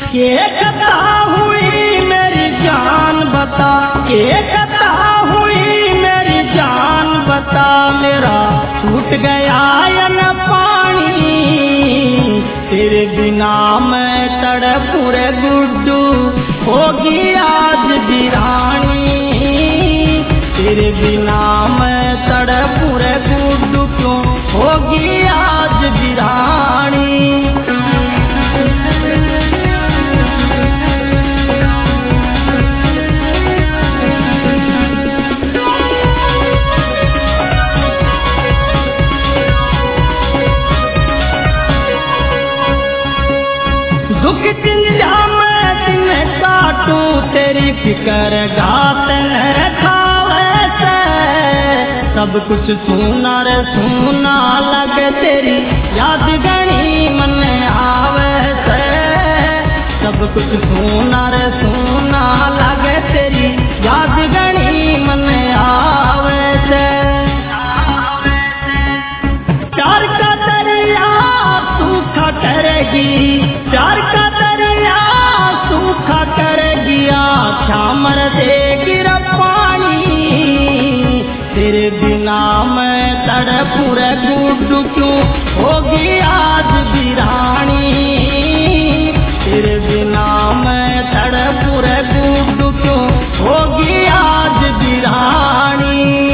के कथा हुई मेरी जान बता, के कथा हुई मेरी जान बता, मेरा छूट गया न पानी, तेरे बिना मैं तड़प रे गुड्डू, होगी आज वीरानी, तेरे बिना मैं तड़प रे गुड्डू, क्यों होगी आज वीरानी। दुख चिंता मैं दिन काटूं, तेरी फिक्र घात न खावे से, सब कुछ सुना रे सुना लगे, तेरी याद गणी मन आवे से, सब कुछ सुना रे सुना लगे, तेरी याद गणी मन आवे से। प्यार का दरिया सूखा करेगी, प्यार का दरिया सूखा करेगी, आँखा मर देगी पानी, तेरे बिना मैं तड़प रे गुड्डू, क्यों होगी आज वीरानी, तेरे बिना मैं तड़प रे गुड्डू, क्यों होगी आज वीरानी।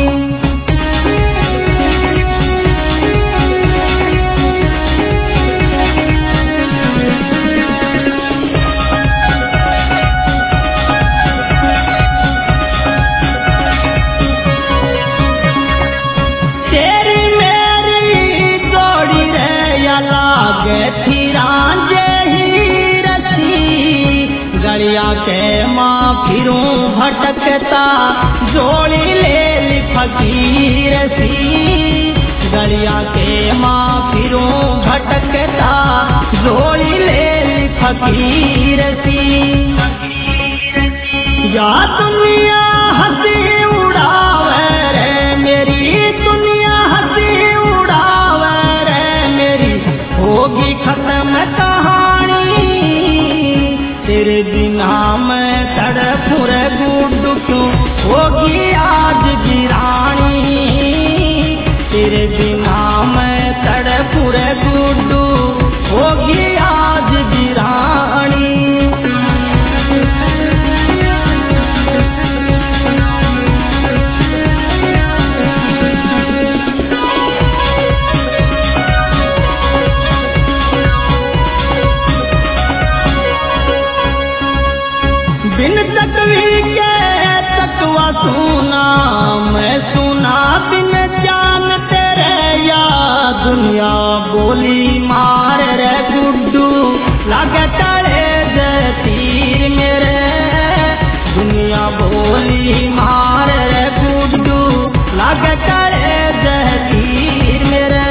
गलिया के माँ फिरूं भटकता, जोड़ी ले ली फकीर सी, गलिया के माँ फिरूं भटकता, जोड़ी ले ली फकीर सी। या दुनिया हंसी उड़ावे रे मेरी, दुनिया हंसी उड़ावे रे मेरी, होगी खत्म कहानी, तेरे बिना मैं तड़प रे गुड्डू, क्यों होगी आज वीरानी, तेरे बिना मैं तड़प रे गुड्डू, होगी आज वीरानी। बिन तकवी के तकवा सुना, मैं सुना बिन जान तेरे, या दुनिया बोली मार रे गुड्डू, लागे तड़े जे तीर मेरे, दुनिया बोली मार रे गुड्डू, लागे तड़े जे तीर मेरे।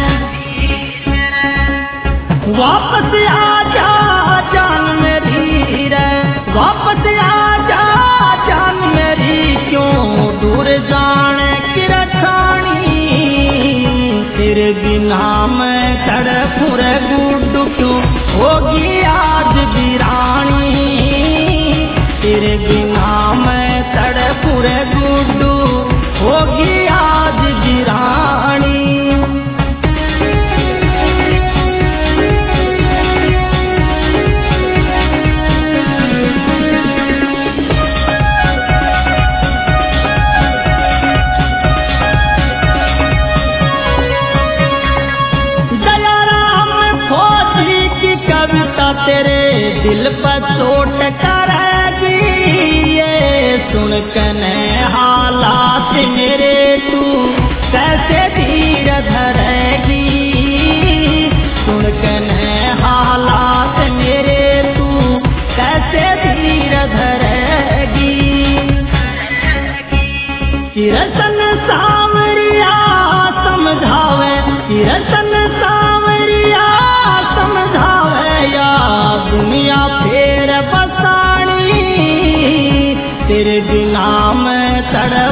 वापस आजा जान मेरी रे, वापस आजा जान मेरी, क्यों दूर जाने की रठानी, तेरे बिना मैं तड़प रे गुड्डू, क्यों होगी आज वीरानी, तेरे बिना मैं तड़प रे गुड्डू, होगी आज वीरानी। तेरे दिल पर चोट करेगी, ये सुन कने हालात मेरे, तू कैसे धीर धरेगी, सुन कने हालात मेरे, तू कैसे धीर धरेगी। किरसन सावरिया समझावे, किरसन सावरिया समझावे, या दुनिया फेर बसानी, तेरे बिना मैं तड़प